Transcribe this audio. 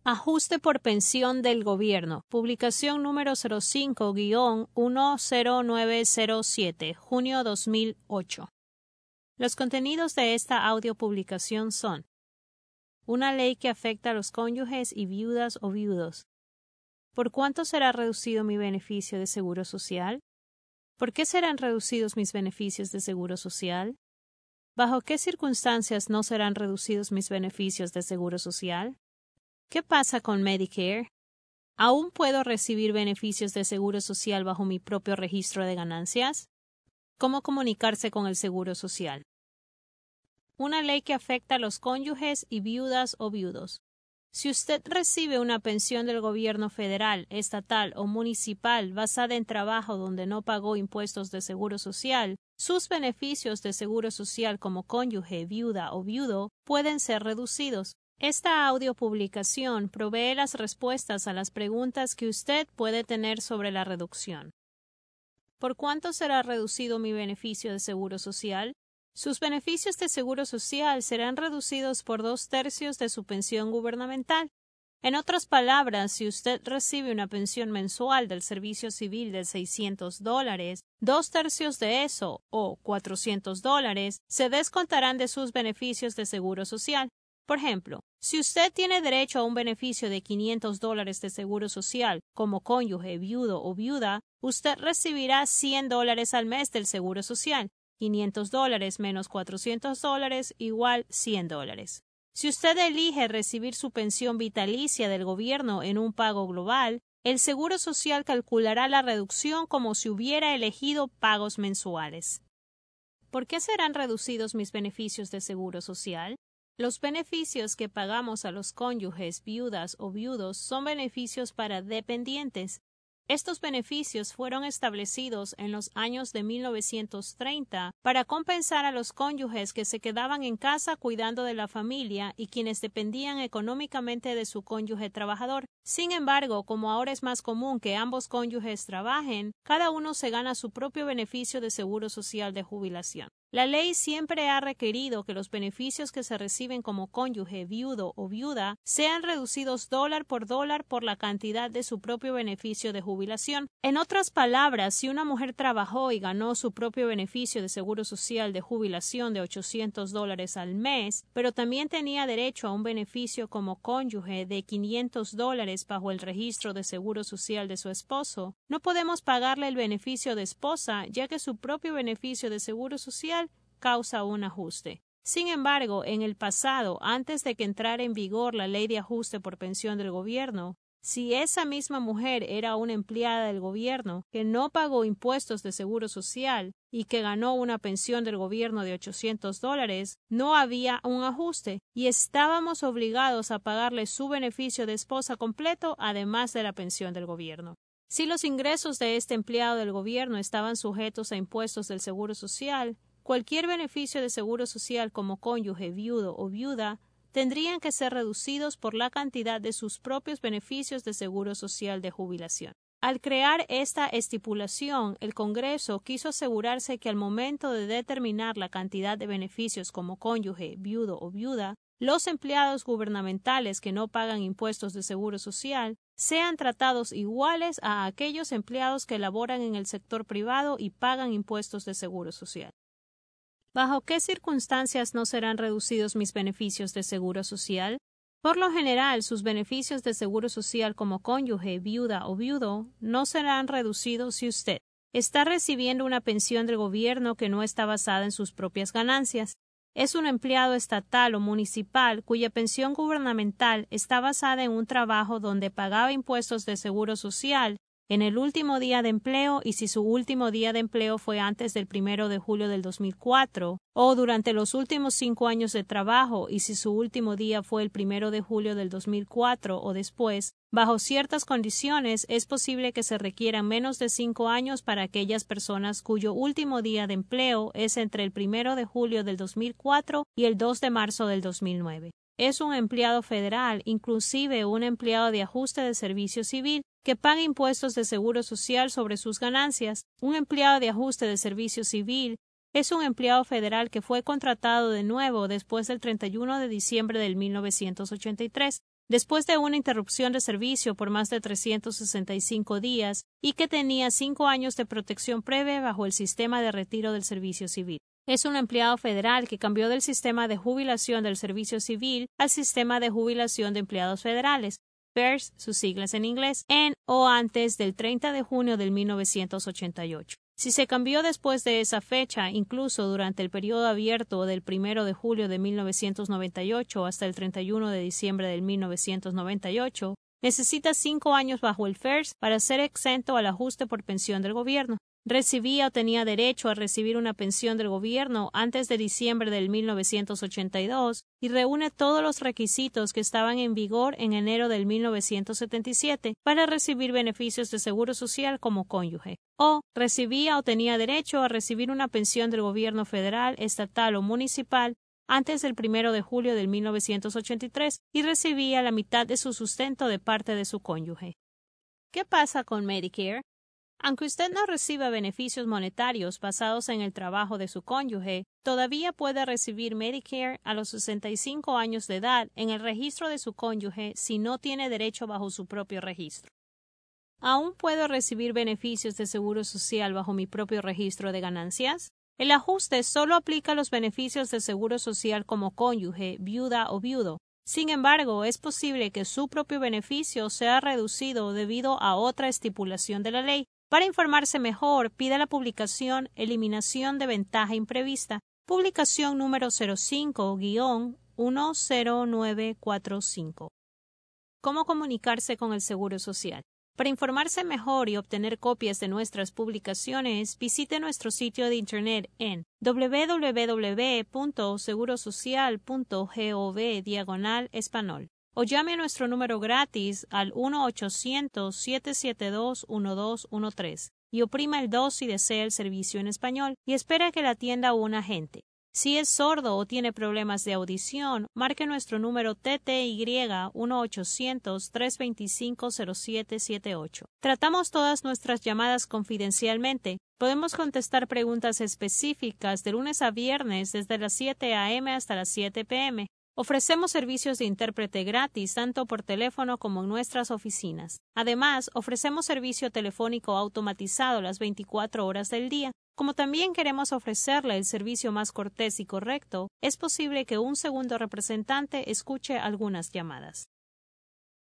Ajuste por pensión del gobierno. Publicación número 05-10907, junio 2008. Los contenidos de esta audiopublicación son: una ley que afecta a los cónyuges y viudas o viudos. ¿Por cuánto será reducido mi beneficio de seguro social? ¿Por qué serán reducidos mis beneficios de seguro social? ¿Bajo qué circunstancias no serán reducidos mis beneficios de seguro social? ¿Qué pasa con Medicare? ¿Aún puedo recibir beneficios de seguro social bajo mi propio registro de ganancias? ¿Cómo comunicarse con el seguro social? Una ley que afecta a los cónyuges y viudas o viudos. Si usted recibe una pensión del gobierno federal, estatal o municipal basada en trabajo donde no pagó impuestos de seguro social, sus beneficios de seguro social como cónyuge, viuda o viudo pueden ser reducidos. Esta audiopublicación provee las respuestas a las preguntas que usted puede tener sobre la reducción. ¿Por cuánto será reducido mi beneficio de seguro social? Sus beneficios de seguro social serán reducidos por 2/3 de su pensión gubernamental. En otras palabras, si usted recibe una pensión mensual del servicio civil de $600, 2/3 de eso, o $400, se descontarán de sus beneficios de seguro social. Por ejemplo, si usted tiene derecho a un beneficio de $500 de seguro social como cónyuge, viudo o viuda, usted recibirá $100 al mes del seguro social. $500 menos $400 igual $100. Si usted elige recibir su pensión vitalicia del gobierno en un pago global, el Seguro Social calculará la reducción como si hubiera elegido pagos mensuales. ¿Por qué serán reducidos mis beneficios de seguro social? Los beneficios que pagamos a los cónyuges, viudas o viudos son beneficios para dependientes. Estos beneficios fueron establecidos en los años de 1930 para compensar a los cónyuges que se quedaban en casa cuidando de la familia y quienes dependían económicamente de su cónyuge trabajador. Sin embargo, como ahora es más común que ambos cónyuges trabajen, cada uno se gana su propio beneficio de seguro social de jubilación. La ley siempre ha requerido que los beneficios que se reciben como cónyuge, viudo o viuda sean reducidos dólar por la cantidad de su propio beneficio de jubilación. En otras palabras, si una mujer trabajó y ganó su propio beneficio de seguro social de jubilación de $800 al mes, pero también tenía derecho a un beneficio como cónyuge de $500 bajo el registro de seguro social de su esposo, no podemos pagarle el beneficio de esposa, ya que su propio beneficio de seguro social causa un ajuste. Sin embargo, en el pasado, antes de que entrara en vigor la ley de ajuste por pensión del gobierno, si esa misma mujer era una empleada del gobierno que no pagó impuestos de seguro social y que ganó una pensión del gobierno de $800, no había un ajuste y estábamos obligados a pagarle su beneficio de esposa completo además de la pensión del gobierno. Si los ingresos de este empleado del gobierno estaban sujetos a impuestos del seguro social, cualquier beneficio de seguro social como cónyuge, viudo o viuda tendrían que ser reducidos por la cantidad de sus propios beneficios de seguro social de jubilación. Al crear esta estipulación, el Congreso quiso asegurarse que al momento de determinar la cantidad de beneficios como cónyuge, viudo o viuda, los empleados gubernamentales que no pagan impuestos de seguro social sean tratados iguales a aquellos empleados que laboran en el sector privado y pagan impuestos de seguro social. ¿Bajo qué circunstancias no serán reducidos mis beneficios de seguro social? Por lo general, sus beneficios de seguro social como cónyuge, viuda o viudo no serán reducidos si usted está recibiendo una pensión del gobierno que no está basada en sus propias ganancias, es un empleado estatal o municipal cuya pensión gubernamental está basada en un trabajo donde pagaba impuestos de seguro social en el último día de empleo y si su último día de empleo fue antes del 1 de julio del 2004, o durante los últimos 5 años de trabajo y si su último día fue el 1 de julio del 2004 o después. Bajo ciertas condiciones es posible que se requieran menos de 5 años para aquellas personas cuyo último día de empleo es entre el 1 de julio del 2004 y el 2 de marzo del 2009. Es un empleado federal, inclusive un empleado de ajuste de servicio civil, que paga impuestos de seguro social sobre sus ganancias. Un empleado de ajuste de servicio civil es un empleado federal que fue contratado de nuevo después del 31 de diciembre de 1983. después de una interrupción de servicio por más de 365 días y que tenía 5 años de protección previa bajo el sistema de retiro del servicio civil. Es un empleado federal que cambió del sistema de jubilación del servicio civil al sistema de jubilación de empleados federales, FERS, sus siglas en inglés, en o antes del 30 de junio de 1988. Si se cambió después de esa fecha, incluso durante el periodo abierto del 1 de julio de 1998 hasta el 31 de diciembre de 1998, necesita 5 años bajo el FERS para ser exento al ajuste por pensión del gobierno. Recibía o tenía derecho a recibir una pensión del gobierno antes de diciembre del 1982 y reúne todos los requisitos que estaban en vigor en enero del 1977 para recibir beneficios de seguro social como cónyuge. O recibía o tenía derecho a recibir una pensión del gobierno federal, estatal o municipal antes del 1 de julio del 1983 y recibía la mitad de su sustento de parte de su cónyuge. ¿Qué pasa con Medicare? Aunque usted no reciba beneficios monetarios basados en el trabajo de su cónyuge, todavía puede recibir Medicare a los 65 años de edad en el registro de su cónyuge si no tiene derecho bajo su propio registro. ¿Aún puedo recibir beneficios de seguro social bajo mi propio registro de ganancias? El ajuste solo aplica a los beneficios de seguro social como cónyuge, viuda o viudo. Sin embargo, es posible que su propio beneficio sea reducido debido a otra estipulación de la ley. Para informarse mejor, pida la publicación Eliminación de ventaja imprevista, publicación número 05-10945. ¿Cómo comunicarse con el Seguro Social? Para informarse mejor y obtener copias de nuestras publicaciones, visite nuestro sitio de internet en www.segurosocial.gov/español o llame a nuestro número gratis al 1-800-772-1213 y oprima el 2 si desea el servicio en español y espera que la atienda un agente. Si es sordo o tiene problemas de audición, marque nuestro número TTY 1-800-325-0778. Tratamos todas nuestras llamadas confidencialmente. Podemos contestar preguntas específicas de lunes a viernes desde las 7 a.m. hasta las 7 p.m. Ofrecemos servicios de intérprete gratis tanto por teléfono como en nuestras oficinas. Además, ofrecemos servicio telefónico automatizado las 24 horas del día. Como también queremos ofrecerle el servicio más cortés y correcto, es posible que un segundo representante escuche algunas llamadas.